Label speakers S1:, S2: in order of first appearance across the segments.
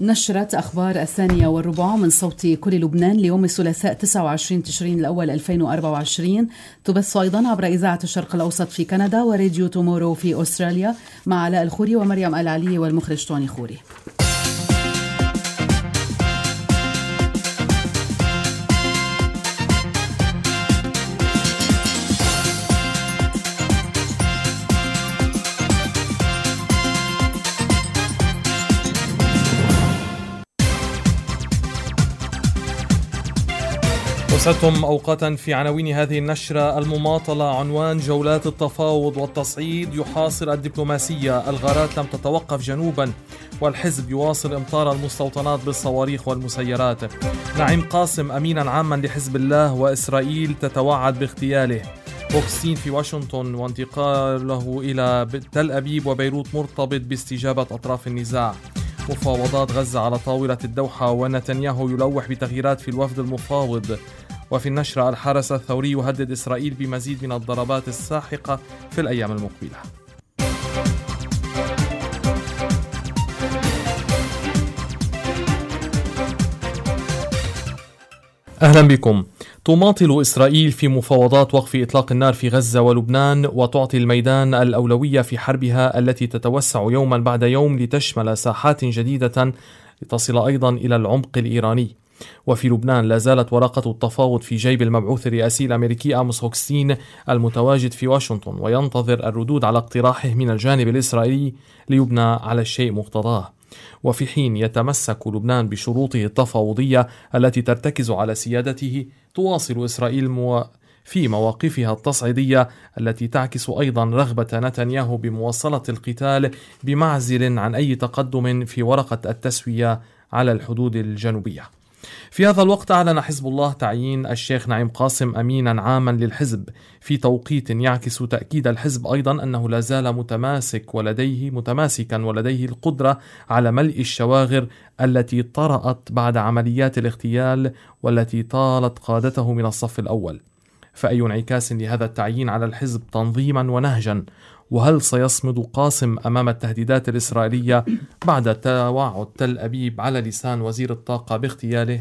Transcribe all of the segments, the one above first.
S1: نشرة أخبار 12:15 من صوت كل لبنان ليوم الثلاثاء 29 تشرين الأول 2024. تبث أيضا عبر إذاعة الشرق الأوسط في كندا وراديو تومورو في أستراليا مع علاء الخوري ومريم العلي والمخرج توني خوري.
S2: وسعدتم أوقاتا في عناوين هذه النشرة المماطلة. عنوان: جولات التفاوض والتصعيد يحاصر الدبلوماسية، الغارات لم تتوقف جنوبا، والحزب يواصل إمطار المستوطنات بالصواريخ والمسيرات. نعيم قاسم أمينا عاما لحزب الله، وإسرائيل تتوعد باغتياله. بوكسين في واشنطن وانتقاله إلى تل أبيب وبيروت مرتبط باستجابة أطراف النزاع. مفاوضات غزة على طاولة الدوحة، ونتنياهو يلوح بتغييرات في الوفد المفاوض. وفي النشرة: الحرس الثوري يهدد إسرائيل بمزيد من الضربات الساحقة في الأيام المقبلة. أهلا بكم. تماطل إسرائيل في مفاوضات وقف إطلاق النار في غزة ولبنان، وتعطي الميدان الأولوية في حربها التي تتوسع يوما بعد يوم لتشمل ساحات جديدة لتصل أيضا إلى العمق الإيراني. وفي لبنان لا زالت ورقة التفاوض في جيب المبعوث الرئاسي الأمريكي آموس هوكستين المتواجد في واشنطن، وينتظر الردود على اقتراحه من الجانب الإسرائيلي ليبنى على الشيء مقتضاه. وفي حين يتمسك لبنان بشروطه التفاوضية التي ترتكز على سيادته، تواصل إسرائيل في مواقفها التصعيدية التي تعكس أيضا رغبة نتنياهو بمواصلة القتال بمعزل عن أي تقدم في ورقة التسوية على الحدود الجنوبية. في هذا الوقت أعلن حزب الله تعيين الشيخ نعيم قاسم أمينا عاما للحزب، في توقيت يعكس تأكيد الحزب أيضا أنه لا زال متماسكا ولديه القدرة على ملء الشواغر التي طرأت بعد عمليات الاغتيال والتي طالت قادته من الصف الأول. فأي انعكاس لهذا التعيين على الحزب تنظيما ونهجا؟ وهل سيصمد قاسم أمام التهديدات الإسرائيلية بعد توعد تل أبيب على لسان وزير الطاقة باغتياله؟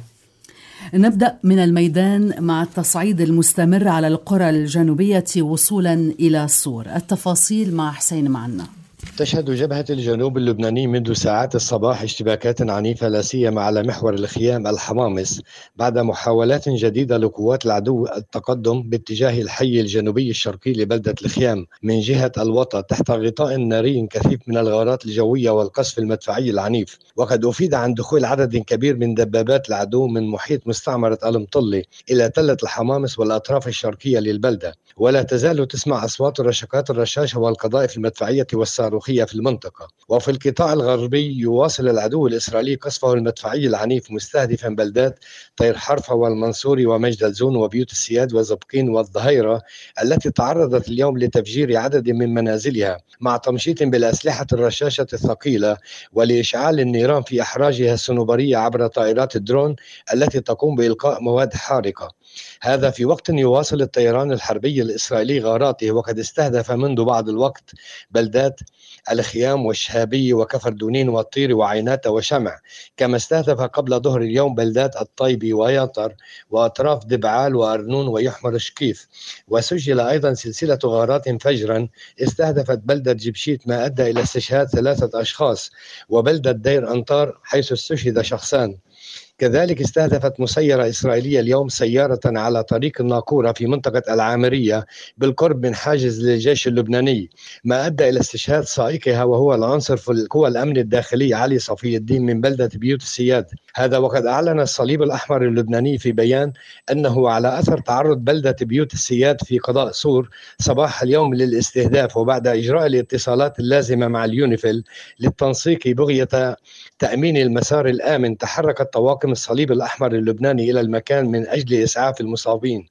S1: نبدأ من الميدان مع التصعيد المستمر على القرى الجنوبية وصولا إلى صور. التفاصيل مع حسين معنا.
S3: تشهد جبهة الجنوب اللبناني منذ ساعات الصباح اشتباكات عنيفة لا سيما على محور الخيام الحمامس، بعد محاولات جديدة لقوات العدو التقدم باتجاه الحي الجنوبي الشرقي لبلدة الخيام من جهة الوطا تحت غطاء ناري كثيف من الغارات الجوية والقصف المدفعي العنيف. وقد أفيد عن دخول عدد كبير من دبابات العدو من محيط مستعمرة المطلي إلى تلة الحمامس والأطراف الشرقية للبلدة، ولا تزال تسمع أصوات رشقات الرشاشة والقذائف المدفعية والصاروخية في المنطقة. وفي القطاع الغربي يواصل العدو الإسرائيلي قصفه المدفعي العنيف مستهدفا بلدات طير حرفة والمنصوري ومجد الزون وبيوت السياد وزبقين والظهيرة التي تعرضت اليوم لتفجير عدد من منازلها، مع تمشيط بالأسلحة الرشاشة الثقيلة ولإشعال النيران في أحراجها الصنوبرية عبر طائرات الدرون التي تقوم بإلقاء مواد حارقة. هذا في وقت يواصل الطيران الحربي الإسرائيلي غاراته، وقد استهدف منذ بعض الوقت بلدات الخيام والشهابية وكفر دونين والطير وعينات وشمع، كما استهدف قبل ظهر اليوم بلدات الطيبي وياطر وأطراف دبعال وأرنون ويحمر شكيف. وسجل أيضا سلسلة غارات فجرا استهدفت بلدة جبشيت ما أدى إلى استشهاد 3 أشخاص، وبلدة دير أنطار حيث استشهد شخصان. كذلك استهدفت مسيرة إسرائيلية اليوم سيارة على طريق الناقورة في منطقة العامرية بالقرب من حاجز للجيش اللبناني، ما أدى إلى استشهاد سائقها وهو العنصر في القوى الأمن الداخلي علي صفي الدين من بلدة بيوت السياد. هذا وقد أعلن الصليب الأحمر اللبناني في بيان أنه على أثر تعرض بلدة بيوت السياد في قضاء سور صباح اليوم للاستهداف، وبعد إجراء الاتصالات اللازمة مع اليونيفيل للتنسيق بغية تأمين المسار الآمن، تحركت طواقم الصليب الأحمر اللبناني إلى المكان من أجل إسعاف المصابين.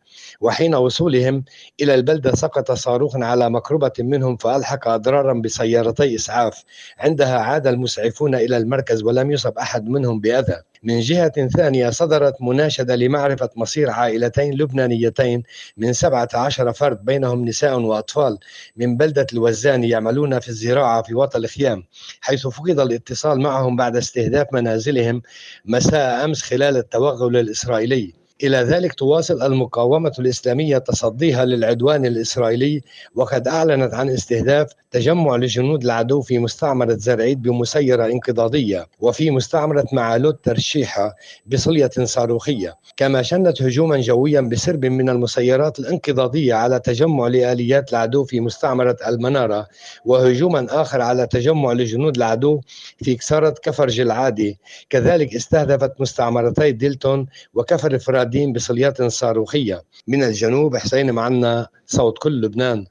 S3: وحين وصولهم إلى البلدة سقط صاروخ على مقربة منهم فألحق أضرارا بسيارتي إسعاف. عندها عاد المسعفون إلى المركز ولم يصب أحد منهم بأذى. من جهة ثانية صدرت مناشدة لمعرفة مصير عائلتين لبنانيتين من 17 فرد بينهم نساء وأطفال من بلدة الوزان يعملون في الزراعة في وطن الخيام، حيث فقد الاتصال معهم بعد استهداف منازلهم مساء أمس خلال التوغل الإسرائيلي. إلى ذلك تواصل المقاومة الإسلامية تصديها للعدوان الإسرائيلي، وقد أعلنت عن استهداف تجمع لجنود العدو في مستعمرة زرعيد بمسيرة انقضاضية، وفي مستعمرة معالوت ترشيحة بصلية صاروخية. كما شنت هجوما جويا بسرب من المسيرات الانقضاضية على تجمع لآليات العدو في مستعمرة المنارة، وهجوما آخر على تجمع لجنود العدو في كسارة كفر جلعادي. كذلك استهدفت مستعمرتي ديلتون وكفر فرادين بصليات صاروخية. من الجنوب حسين معنا، صوت كل لبنان.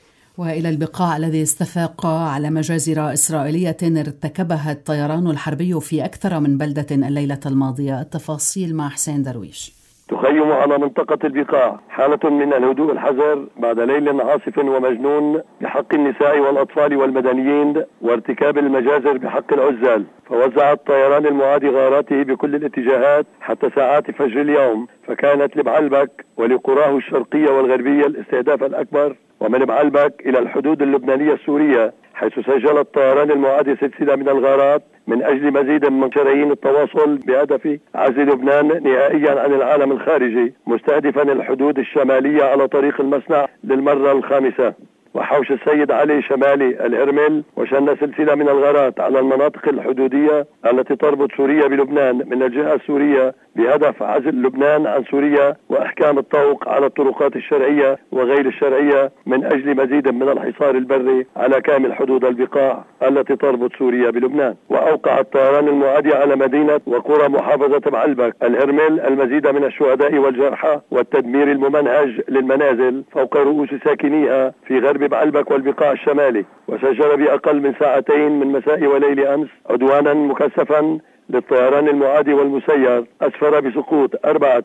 S1: وإلى البقاع الذي استفاق على مجازر إسرائيلية ارتكبها الطيران الحربي في أكثر من بلدة الليلة الماضية. التفاصيل مع حسين درويش.
S4: تخيم على منطقة البقاع حالة من الهدوء الحذر بعد ليل عاصف ومجنون بحق النساء والأطفال والمدنيين وارتكاب المجازر بحق العزال. فوزع الطيران المعادي غاراته بكل الاتجاهات حتى ساعات فجر اليوم، فكانت لبعلبك ولقراه الشرقية والغربية الاستهداف الأكبر، ومن بعلبك إلى الحدود اللبنانية السورية، حيث سجل الطيران المعادي سلسلة من الغارات من أجل مزيد من شرايين التواصل بهدف عزل لبنان نهائيا عن العالم الخارجي، مستهدفا الحدود الشمالية على طريق المصنع للمرة الخامسة. وحوش السيد علي شمالي الهرمل وشن سلسلة من الغارات على المناطق الحدودية التي تربط سوريا بلبنان من الجهة السورية بهدف عزل لبنان عن سوريا وإحكام الطوق على الطرقات الشرعية وغير الشرعية من أجل مزيد من الحصار البري على كامل حدود البقاع التي تربط سوريا بلبنان. وأوقع الطيران المعادي على مدينة وقرى محافظة بعلبك الهرمل المزيد من الشهداء والجرحى والتدمير الممنهج للمنازل فوق رؤوس ساكنيها في غرب بعلبك والبقاع الشمالي. وسجل بأقل من ساعتين من مساء وليل أمس عدوانا مكثفا للطيران المعادي والمسير أسفر بسقوط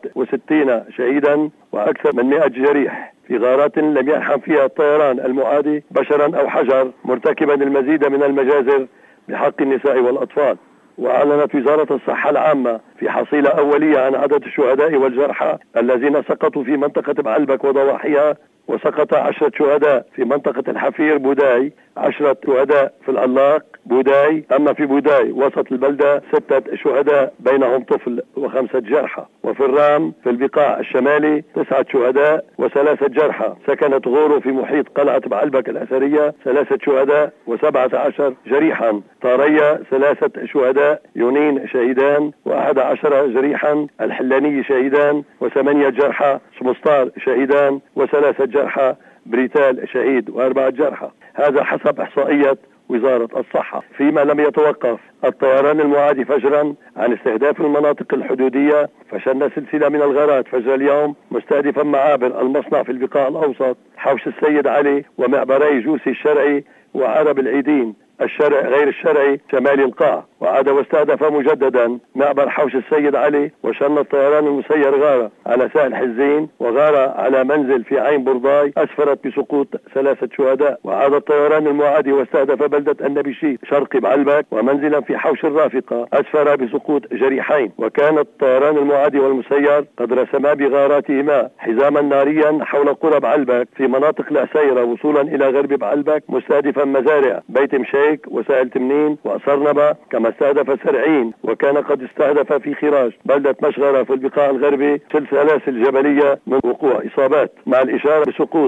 S4: 64 شهيدا وأكثر من 100 جريح في غارات لم يرحم فيها الطيران المعادي بشرا أو حجر، مرتكبا المزيد من المجازر بحق النساء والأطفال. وأعلنت وزارة الصحة العامة في حصيلة أولية عن عدد الشهداء والجرحى الذين سقطوا في منطقة بعلبك وضواحيها، وسقط 10 شهداء في منطقة الحفير بوداي، 10 شهداء في العلاق بوداي. أما في بوداي وسط البلدة 6 شهداء بينهم طفل و5 جرحى. وفي الرام في البقاع الشمالي 9 شهداء و3 جرحى. سكنت غورو في محيط قلعة بعلبك الأثرية 3 شهداء و17 جريحا. طارية 3 شهداء، يونين شهيدان و11 جريحا، الحلاني شهيدان و8 جرحى، سمسطار شهيدان و3 جرحى، بريتال شهيد و4 جرحى. هذا حسب إحصائية وزارة الصحة. فيما لم يتوقف الطيران المعادي فجرا عن استهداف المناطق الحدودية، فشن سلسلة من الغارات فجر اليوم مستهدفا معابر المصنع في البقاع الأوسط، حوش السيد علي ومعبري جوسي الشرعي وعرب العيدين الشرع غير الشرعي شمال القاع. وعاد واستهدف مجددا معبر حوش السيد علي، وشن الطيران المسير غارة على سهل حزين وغارة على منزل في عين برداي أسفرت بسقوط 3 شهداء. وعاد الطيران المعادي واستهدف بلدة النبيشي شرق بعلبك ومنزلا في حوش الرافقة أسفر بسقوط جريحين. وكان الطيران المعادي والمسير قد رسما بغاراتهما حزاما ناريا حول قرى بعلبك في مناطق العسيرة وصولا إلى غرب بعلبك، مستهدفا مزارع بيت مشيك وسائل تمنين وأصرنبة، كما استهدف سرعين. وكان قد استهدف في خراج بلدة مشغرة في البقاع الغربي سلاسل جبلية من وقوع إصابات، مع الإشارة بسقوط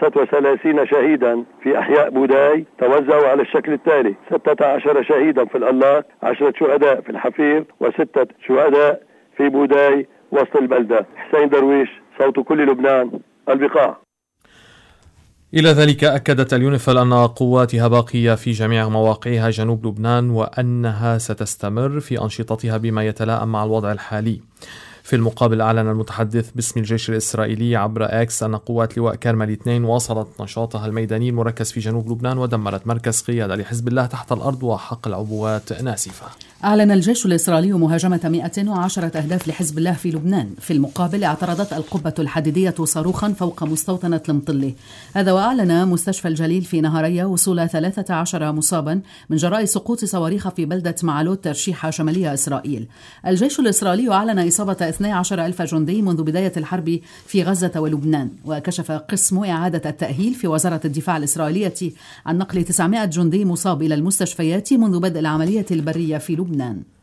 S4: 35 شهيدا في أحياء بوداي توزعوا على الشكل التالي: 16 شهيدا في العلاق، 10 شهداء في الحفير، و6 شهداء في بوداي وسط البلدة. حسين درويش، صوت كل لبنان، البقاع.
S2: إلى ذلك أكدت اليونيفيل أن قواتها باقية في جميع مواقعها جنوب لبنان، وأنها ستستمر في أنشطتها بما يتلائم مع الوضع الحالي. في المقابل أعلن المتحدث باسم الجيش الإسرائيلي عبر إكس أن قوات لواء كرمل 2 واصلت نشاطها الميداني المركز في جنوب لبنان ودمرت مركز قيادة لحزب الله تحت الأرض وحقل عبوات ناسفة.
S1: أعلن الجيش الإسرائيلي مهاجمة 110 أهداف لحزب الله في لبنان. في المقابل اعترضت القبة الحديدية صاروخا فوق مستوطنة المطلة. هذا وأعلن مستشفى الجليل في نهارية وصول 13 مصابا من جراء سقوط صواريخ في بلدة معلوت ترشيحة شمالية إسرائيل. الجيش الإسرائيلي أعلن إصابة 12,000 جندي منذ بداية الحرب في غزة ولبنان. وكشف قسم إعادة التأهيل في وزارة الدفاع الإسرائيلية عن نقل 900 جندي مصاب إلى المستشفيات منذ بدء العملية البرية في لبنان.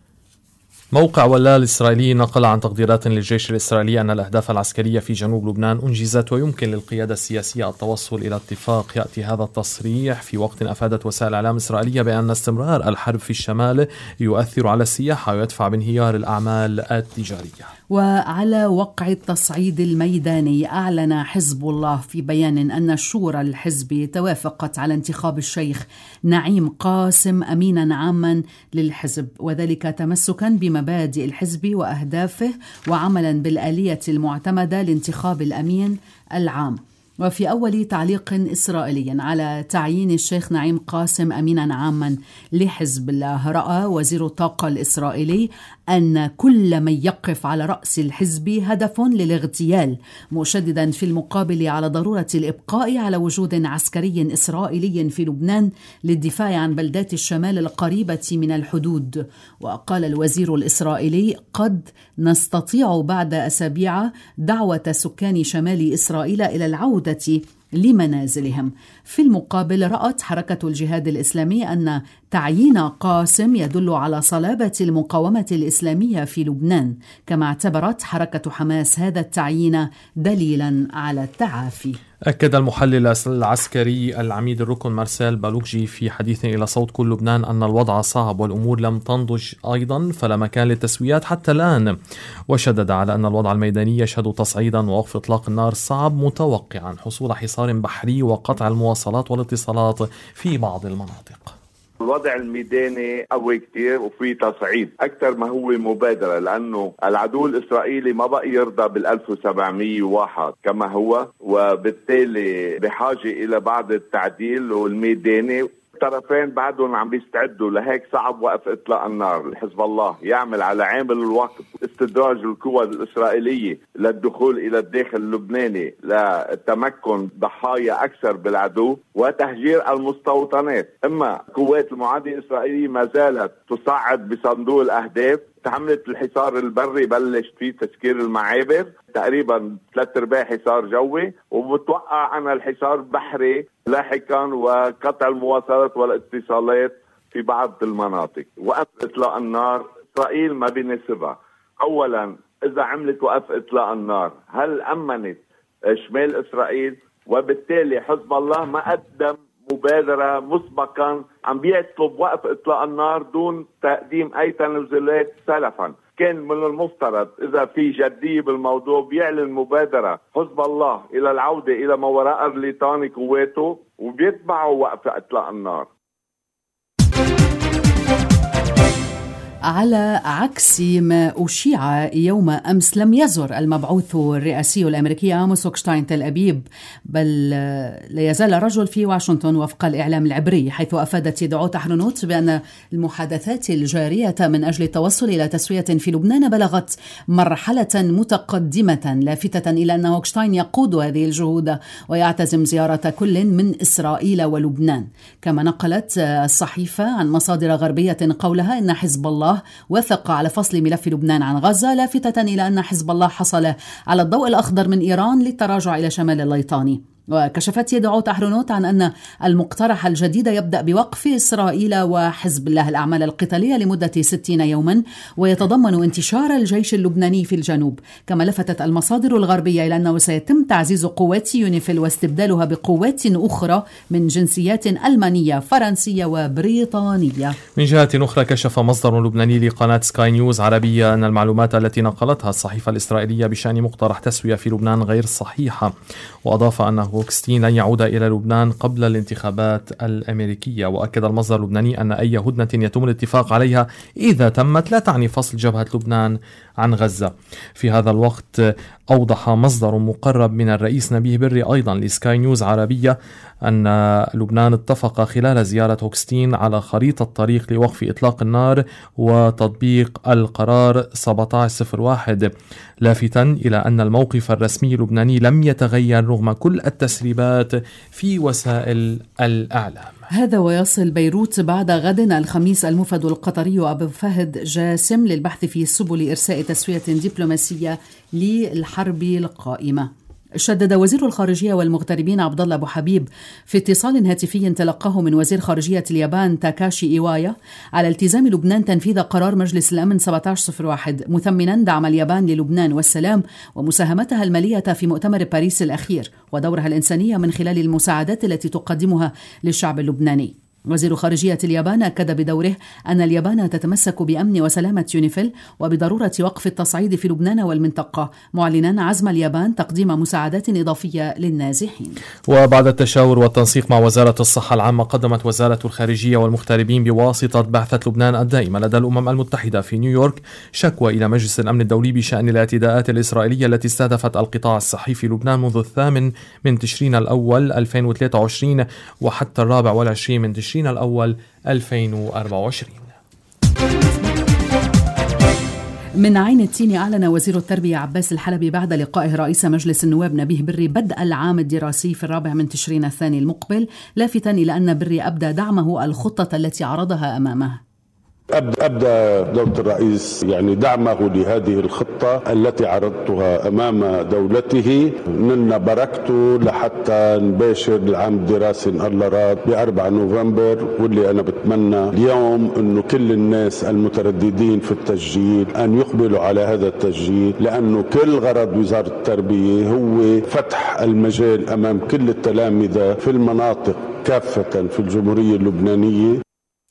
S2: موقع ولا الإسرائيلي نقل عن تقديرات للجيش الإسرائيلي أن الأهداف العسكرية في جنوب لبنان أنجزت ويمكن للقيادة السياسية التوصل إلى اتفاق. يأتي هذا التصريح في وقت أفادت وسائل إعلام إسرائيلية بأن استمرار الحرب في الشمال يؤثر على السياحة ويدفع بانهيار الأعمال التجارية.
S1: وعلى وقع التصعيد الميداني أعلن حزب الله في بيان أن الشورى الحزبي توافقت على انتخاب الشيخ نعيم قاسم أمينا عاما للحزب، وذلك تمسكا بمبادئ الحزب وأهدافه وعملا بالآلية المعتمدة لانتخاب الأمين العام. وفي أول تعليق إسرائيلي على تعيين الشيخ نعيم قاسم أمينا عاما لحزب الله، رأى وزير الطاقة الإسرائيلي أن كل من يقف على رأس الحزب هدف للاغتيال، مشددا في المقابل على ضرورة الإبقاء على وجود عسكري إسرائيلي في لبنان للدفاع عن بلدات الشمال القريبة من الحدود. وقال الوزير الإسرائيلي: قد نستطيع بعد أسابيع دعوة سكان شمال إسرائيل إلى العودة لمنازلهم. في المقابل رأت حركة الجهاد الإسلامي أن تعيين قاسم يدل على صلابة المقاومة الإسلامية في لبنان، كما اعتبرت حركة حماس هذا التعيين دليلا على التعافي.
S2: أكد المحلل العسكري العميد الركن مارسيل بالوكجي في حديث إلى صوت كل لبنان أن الوضع صعب والأمور لم تنضج أيضا فلا مكان للتسويات حتى الآن، وشدد على أن الوضع الميداني يشهد تصعيدا ووقف إطلاق النار صعب، متوقعا حصول حصار بحري وقطع المواصلات والاتصالات في بعض المناطق.
S5: الوضع الميداني قوي كتير وفي تصعيد أكثر ما هو مبادرة، لأنه العدو الإسرائيلي ما بقى يرضى بال1701 كما هو، وبالتالي بحاجة إلى بعض التعديل والميداني. الطرفين بعدهم عم بيستعدوا لهيك، صعب وقف إطلاق النار. حزب الله يعمل على عامل الوقت استدراج القوى الإسرائيلية للدخول إلى الداخل اللبناني لتمكن ضحايا أكثر بالعدو وتهجير المستوطنات. أما قوات المعادية الإسرائيلية ما زالت تصعد بصندوق الأهداف. حملة الحصار البري بلش في تسكير المعابر، تقريبا 3/4 حصار جوي، ومتوقع عن الحصار البحري لاحقا وقطع المواصلات والاتصالات في بعض المناطق. وقف إطلاق النار إسرائيل ما بيناسبها. أولا إذا عملت وقف إطلاق النار هل أمنت شمال إسرائيل؟ وبالتالي حزب الله ما قدم مبادرة مسبقا عم بيطلب وقف إطلاق النار دون تقديم أي تنازلات سلفا. كان من المفترض إذا في جدية بالموضوع بيعلن مبادرة حزب الله إلى العودة إلى ما وراء الليطاني قواته وبيتبعوا وقف إطلاق النار.
S1: على عكس ما أشيع يوم أمس، لم يزر المبعوث الرئاسي الأمريكي آموس هوكشتاين تل أبيب، بل لا يزال الرجل في واشنطن وفق الإعلام العبري، حيث أفادت يدعوت أحرنوت بأن المحادثات الجارية من أجل التوصل إلى تسوية في لبنان بلغت مرحلة متقدمة، لافتة إلى أن هوكشتاين يقود هذه الجهود ويعتزم زيارة كل من إسرائيل ولبنان. كما نقلت الصحيفة عن مصادر غربية قولها إن حزب الله وثق على فصل ملف لبنان عن غزة، لافتة إلى أن حزب الله حصل على الضوء الأخضر من إيران للتراجع إلى شمال الليطاني. وكشفت يدعوت أحرنوت عن أن المقترح الجديد يبدأ بوقف إسرائيل وحزب الله الأعمال القتالية لمدة 60 يوما، ويتضمن انتشار الجيش اللبناني في الجنوب. كما لفتت المصادر الغربية إلى أنه سيتم تعزيز قوات يونيفيل واستبدالها بقوات أخرى من جنسيات ألمانية، فرنسية وبريطانية.
S2: من جهة أخرى كشف مصدر لبناني لقناة سكاي نيوز عربية أن المعلومات التي نقلتها الصحيفة الإسرائيلية بشأن مقترح تسوية في لبنان غير صحيحة، وأضاف أنه هوكستين لن يعود إلى لبنان قبل الانتخابات الأمريكية. وأكد المصدر اللبناني أن أي هدنة يتم الاتفاق عليها إذا تمت لا تعني فصل جبهة لبنان عن غزة. في هذا الوقت أوضح مصدر مقرب من الرئيس نبيه بري أيضا لسكاي نيوز عربية أن لبنان اتفق خلال زيارة هوكستين على خريطة طريق لوقف إطلاق النار وتطبيق القرار 1701، لافتا إلى أن الموقف الرسمي اللبناني لم يتغير رغم كل التسريبات في وسائل الإعلام.
S1: هذا ويصل بيروت بعد غد الخميس المفد القطري أبو فهد جاسم للبحث في سبل إرساء تسوية دبلوماسية للحرب القائمة. شدد وزير الخارجية والمغتربين عبد الله أبو حبيب في اتصال هاتفي تلقاه من وزير خارجية اليابان تاكاشي إيوايا على التزام لبنان تنفيذ قرار مجلس الأمن 1701، مثمنا دعم اليابان للبنان والسلام ومساهمتها المالية في مؤتمر باريس الأخير ودورها الإنسانية من خلال المساعدات التي تقدمها للشعب اللبناني. وزير خارجية اليابان أكد بدوره أن اليابان تتمسك بأمن وسلامة يونيفيل وبضرورة وقف التصعيد في لبنان والمنطقة، معلنا عزم اليابان تقديم مساعدات إضافية للنازحين.
S2: وبعد التشاور والتنسيق مع وزارة الصحة العامة، قدمت وزارة الخارجية والمغتربين بواسطة بعثة لبنان الدائمة لدى الأمم المتحدة في نيويورك شكوى إلى مجلس الأمن الدولي بشأن الاعتداءات الإسرائيلية التي استهدفت القطاع الصحي في لبنان منذ 8 تشرين الأول 2023 وحتى 24 تشرين الأول 2024.
S1: من عين التين أعلن وزير التربية عباس الحلبي بعد لقائه رئيس مجلس النواب نبيه بري بدء العام الدراسي في 4 تشرين الثاني المقبل، لافتا إلى أن بري أبدى دعمه الخطة التي عرضها أمامه.
S6: أبدأ دولة الرئيس دعمه لهذه الخطة التي عرضتها أمام دولته. نلنا بركته لحتى نباشر العام الدراسي إن الله راد ب4 نوفمبر، واللي أنا بتمنى اليوم أنه كل الناس المترددين في التسجيل أن يقبلوا على هذا التسجيل، لأنه كل غرض وزارة التربية هو فتح المجال أمام كل التلامذة في المناطق كافة في الجمهورية اللبنانية.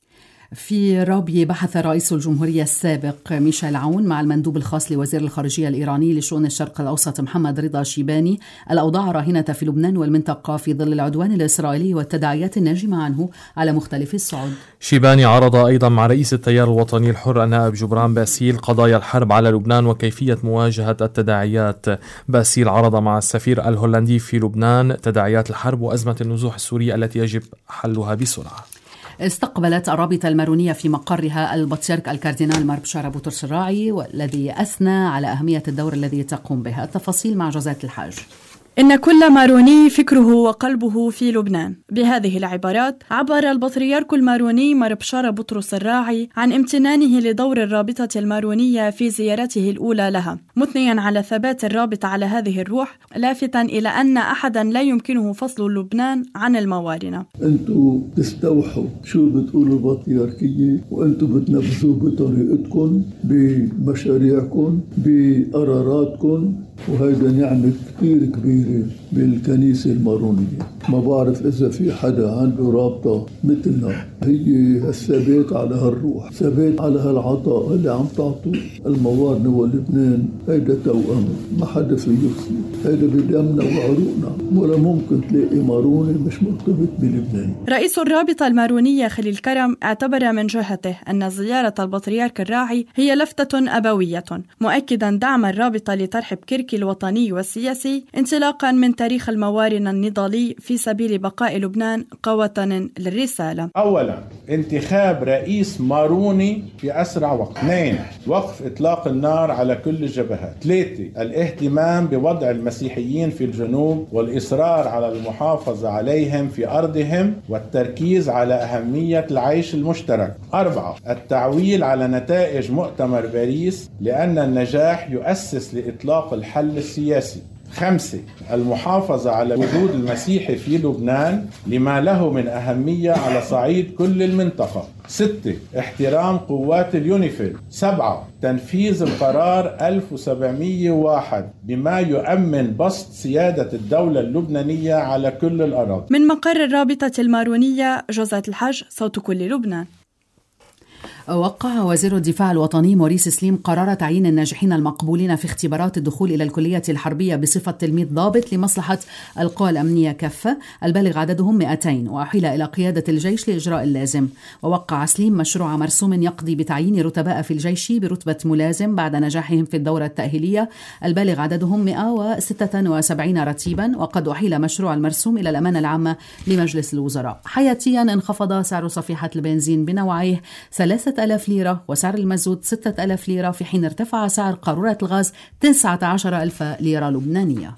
S1: في رابية بحث رئيس الجمهورية السابق ميشيل عون مع المندوب الخاص لوزير الخارجية الإيراني لشؤون الشرق الأوسط محمد رضا شيباني الأوضاع راهنة في لبنان والمنطقة في ظل العدوان الإسرائيلي والتداعيات الناجمة عنه على مختلف الصعود.
S2: شيباني عرض أيضا مع رئيس التيار الوطني الحر النائب جبران باسيل قضايا الحرب على لبنان وكيفية مواجهة التداعيات. باسيل عرض مع السفير الهولندي في لبنان تداعيات الحرب وأزمة النزوح السورية التي يجب حلها بسرعة.
S1: استقبلت الرابطة المارونية في مقرها البطريرك الكاردينال مار بشارة بطرس الراعي، والذي أثنى على أهمية الدور الذي تقوم به. التفاصيل مع جوزات الحاج.
S7: إن كل ماروني فكره وقلبه في لبنان. بهذه العبارات عبر البطريرك الماروني مار بشارة بطرس الراعي عن امتنانه لدور الرابطة المارونية في زيارته الأولى لها، مثنيا على ثبات الرابطة على هذه الروح، لافتاً إلى أن أحداً لا يمكنه فصل لبنان عن الموارنة.
S8: أنتوا تستوحوا شو بتقولوا البطريركية، وأنتوا بتنفذوا بطريقتكم بمشاريعكم بقراراتكم، وهذا نعمة كتير كبيرة بالكنيسة المارونية. ما بعرف إذا في حدا عنده رابطة مثلنا، هي الثبات على هالروح، ثبات على هالعطاء اللي عم تعطوا الموارنة ولبنان. هيدا توأم ما حدا فيه يخفي، هيدا بدمنا وعروقنا، ولا ممكن تلاقي ماروني مش مرتبط بلبنان.
S7: رئيس الرابطة المارونية خليل كرم اعتبر من جهته أن زيارة البطريرك الراعي هي لفتة أبوية، مؤكدا دعم الرابطة لترحيب كركي الوطني والسياسي انطلاقا من تاريخ الموارنة النضالي في سبيل بقاء لبنان كوطن للرسالة.
S9: أولا انتخاب رئيس ماروني في أسرع وقت. 2 وقف إطلاق النار على كل الجبهات. 3 الاهتمام بوضع المسيحيين في الجنوب والإصرار على المحافظة عليهم في أرضهم والتركيز على أهمية العيش المشترك. 4 التعويل على نتائج مؤتمر باريس لأن النجاح يؤسس لإطلاق الحل السياسي. 5 المحافظة على وجود المسيحي في لبنان لما له من أهمية على صعيد كل المنطقة. 6 احترام قوات اليونيفيل. 7 تنفيذ القرار 1701 بما يؤمن بسط سيادة الدولة اللبنانية على كل الأراضي.
S7: من مقر الرابطة المارونية، جوزات الحاج، صوت كل لبنان.
S1: وقع وزير الدفاع الوطني موريس سليم قرار تعيين الناجحين المقبولين في اختبارات الدخول إلى الكلية الحربية بصفة تلميذ ضابط لمصلحة القوى الأمنية كافة البالغ عددهم 200، وأحيل إلى قيادة الجيش لإجراء اللازم. ووقع سليم مشروع مرسوم يقضي بتعيين رتباء في الجيش برتبة ملازم بعد نجاحهم في الدورة التأهيلية البالغ عددهم 176 رتيبا. وقد أحيل مشروع المرسوم إلى الأمانة العامة لمجلس الوزراء. حياتيا انخفض سعر صفيحة البنزين بنوعيه 3000 ليرة وسعر المازوت 6000 ليرة، في حين ارتفع سعر قارورة الغاز 19,000 ليرة لبنانية.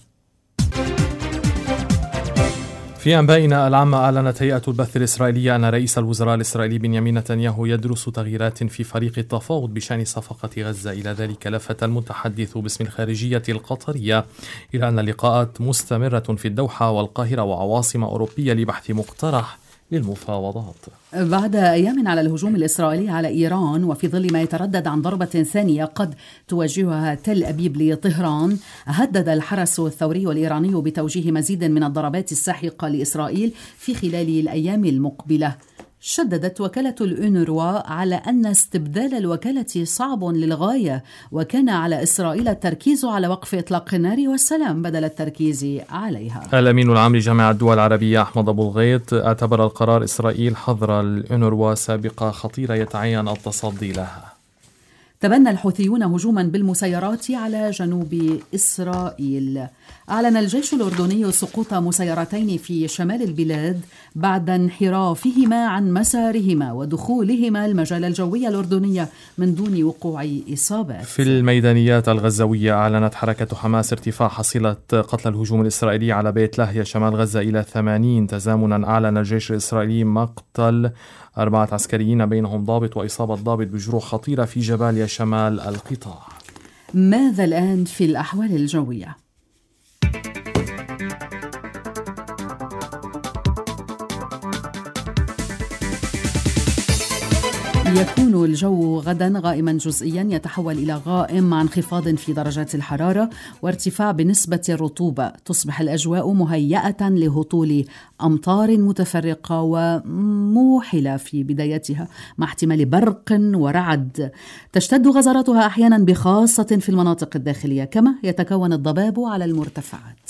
S2: في أنبائنا العامة، أعلنت هيئة البث الإسرائيلية أن رئيس الوزراء الإسرائيلي بنيامين نتنياهو يدرس تغييرات في فريق التفاوض بشأن صفقة غزة. إلى ذلك لفت المتحدث باسم الخارجية القطرية إلى أن اللقاءات مستمرة في الدوحة والقاهرة وعواصم أوروبية لبحث مقترح للمفاوضات.
S1: بعد أيام على الهجوم الإسرائيلي على إيران، وفي ظل ما يتردد عن ضربة ثانية قد توجهها تل أبيب لطهران، هدد الحرس الثوري الإيراني بتوجيه مزيد من الضربات الساحقة لإسرائيل في خلال الأيام المقبلة. شددت وكالة الأونروا على أن استبدال الوكالة صعب للغاية، وكان على إسرائيل التركيز على وقف إطلاق النار والسلام بدل التركيز عليها.
S2: الأمين العام لجامعة الدول العربية أحمد أبو الغيط اعتبر القرار إسرائيل حظر الأونروا سابقة خطيرة يتعين التصدي لها.
S1: تبنى الحوثيون هجوما بالمسيرات على جنوب إسرائيل. أعلن الجيش الأردني سقوط مسيرتين في شمال البلاد بعد انحرافهما عن مسارهما ودخولهما المجال الجوي الأردني من دون وقوع إصابات.
S2: في الميدانيات الغزوية، أعلنت حركة حماس ارتفاع حصيلة قتل الهجوم الإسرائيلي على بيت لاهيا شمال غزة إلى 80. تزامنا أعلن الجيش الإسرائيلي مقتل 4 عسكريين بينهم ضابط وإصابة ضابط بجروح خطيرة في جباليا شمال القطاع.
S1: ماذا الآن في الأحوال الجوية؟ يكون الجو غدا غائما جزئيا يتحول إلى غائم مع انخفاض في درجات الحرارة وارتفاع بنسبة الرطوبة. تصبح الأجواء مهيئة لهطول أمطار متفرقة وموحلة في بدايتها مع احتمال برق ورعد. تشتد غزارتها أحيانا بخاصة في المناطق الداخلية، كما يتكون الضباب على المرتفعات.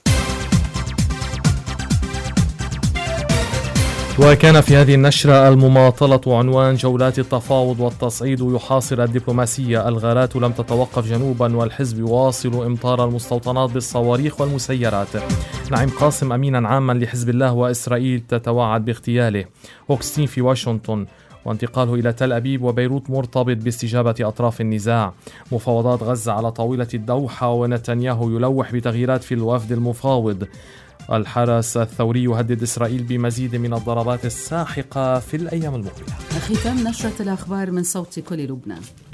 S2: وكان في هذه النشرة المماطلة عنوان جولات التفاوض والتصعيد يحاصر الدبلوماسية، الغارات لم تتوقف جنوبا والحزب يواصل إمطار المستوطنات بالصواريخ والمسيرات. نعيم قاسم أمينا عاما لحزب الله وإسرائيل تتوعد باغتياله. أوغستين في واشنطن وانتقاله إلى تل أبيب وبيروت مرتبط باستجابة أطراف النزاع. مفاوضات غزة على طاولة الدوحة ونتنياهو يلوح بتغييرات في الوفد المفاوض. الحرس الثوري يهدد إسرائيل بمزيد من الضربات الساحقة في الأيام المقبلة.
S1: ختام نشرة الأخبار من صوت كل لبنان.